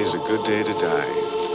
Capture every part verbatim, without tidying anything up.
today's a good day to die.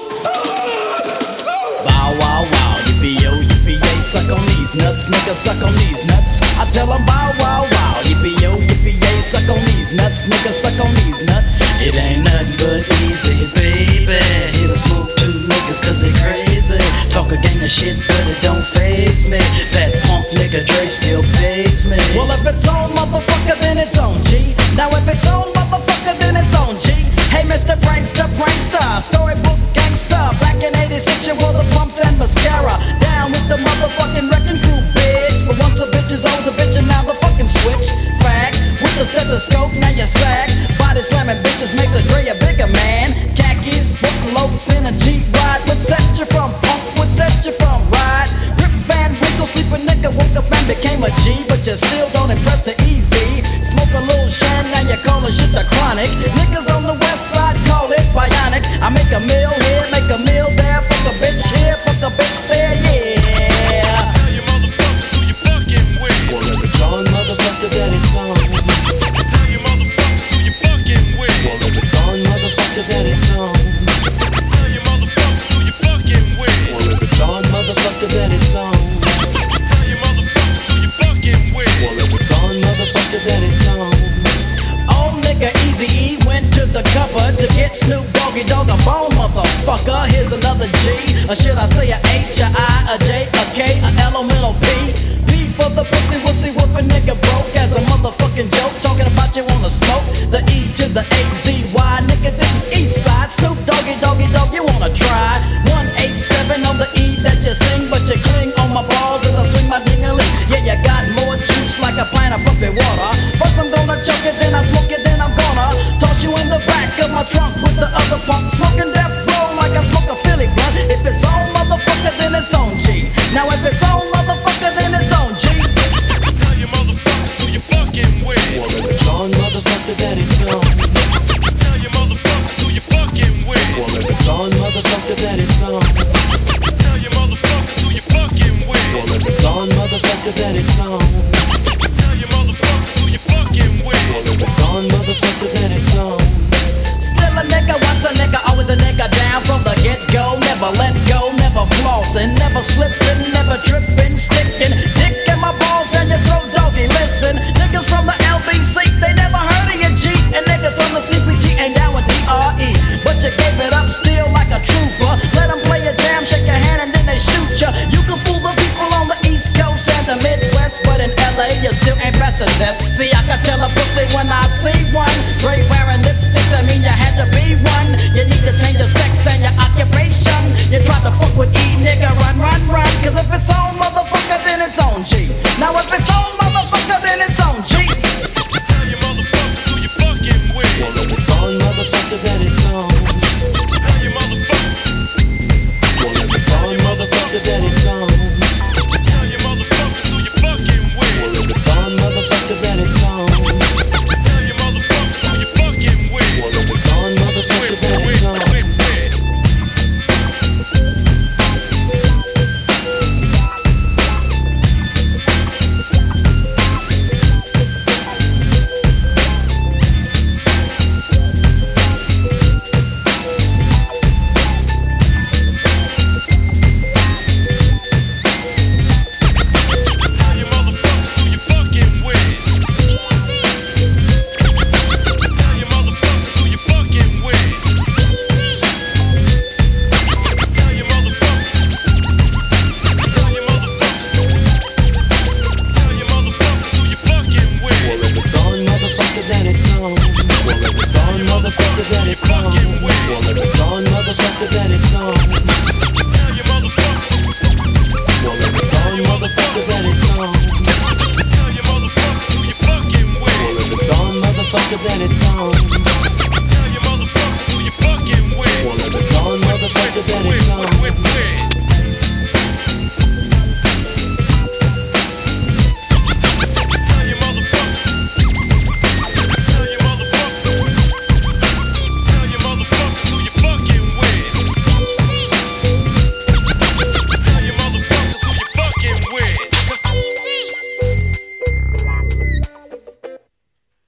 Bow wow wow, yippee-yo, yippee-yay, suck on these nuts, nigga, suck on these nuts. I tell them bow wow wow, yippee-yo, yippee-yay, suck on these nuts, nigga, suck on these nuts. It ain't nothing but easy, baby. Here to smoke two niggas cause they crazy. Talk a gang of shit, but it don't faze me. That punk nigga Dre still pays me. Well, if it's on, motherfucker, then it's on, G. Now if it's on, motherfucker, then it's on, G. Hey, Mister Prankster, Prankster, storybook gangster. Back in eighty-six, you wore the pumps and mascara. Down with the motherfucking wrecking crew, bitch. But once a bitch is old, the bitch and now the fucking switch. Fag, with the stethoscope, now you sag. Body slamming bitches makes a Dre a bigger man. Khakis, putting loafs in a G-Ride. Would set you from punk, would set you from ride. Rip Van Winkle, sleeping nigga, woke up and became a G. But you still don't impress the easy. Smoke a little sherm, now you call it shit the chronic. Niggas on the west side call it bionic. I make a meal here, make a meal there. Fuck a bitch here, fuck a bitch there, yeah. Tell you motherfuckers who you fucking with. Well, if it's on, motherfucker, then it's on. Tell you motherfuckers who you fucking with. Well, if it's on, motherfucker, then it's on. Tell you motherfuckers who you fucking with. Well, if it's on, motherfucker, then it's on. Tell you motherfuckers who you fucking with. Well, if it's on, motherfucker, then it's on. Old nigga Eazy-E went to the cupboard to get Snoop Doggy Dogg a bone, motherfucker. Here's another G, or should I say a H, a I, a J, a K, a elemental P. P for the pussy, wussy, woofing nigga broke as a motherfucking joke. Talking about you wanna smoke, the E to the A Z Y, nigga, this is East Side. Snoop Doggy Doggy Dogg, you wanna try? one eight seven on the E that you sing, but you cling on my balls as I swing my ding-a-ling. Yeah, you got more juice like a pint of puppy water. First I'm gonna choke it, then I smoke it, then I'm gonna toss you in the back of my trunk with the other pump. Smoking death row like I smoke a Philly blunt. If it's on, motherfucker, then it's on, G. Now if it's on, motherfucker, then it's on, G. Tell you motherfuckers who you fucking with. Well, if it's on, motherfucker, then it's on. Tell you motherfuckers who you fucking with. Well, if it's on, motherfucker, then it's on. Tell you motherfuckers who you fucking with. Well, if it's on, motherfucker, then it's on. Tell you motherfuckers who you fucking with. Well, if it's on, motherfucker, then it's on. Still a nigga, once a nigga, always a nigga down from the get-go. Never let go, never flossing, never slipping, never tripping, sticking. Dick in my balls, down your throat, doggy, listen. Niggas from the L B C, they never heard of your G. And niggas from the C P T ain't down with D R E. But you gave it up still like a trooper. Let them play a jam, shake your hand and then they shoot ya. You can fool the people on the East Coast and the Midwest, but in L A you still ain't passed the test. See, I can tell a pussy when I see one. Dre wearing lipstick, that mean you had to be one. You need to change your sex and your occupation. You tried to fuck with E, nigga, run, run, run. Cause if it's on, motherfucker, then it's on, G. Now if it's on, motherfucker, then it's on, G. Tell you motherfuckers who you fucking with. Well, if it's on, motherfucker, then it's on. Tell you motherfuckers. Well, if it's on, motherfucker, then it's on. Tell you motherfuckers who you fucking with. Well, if it's on, motherfucker, then it's on. Tell you motherfuckers who you fucking with. Well, if it's on, motherfucker, then it's on. Then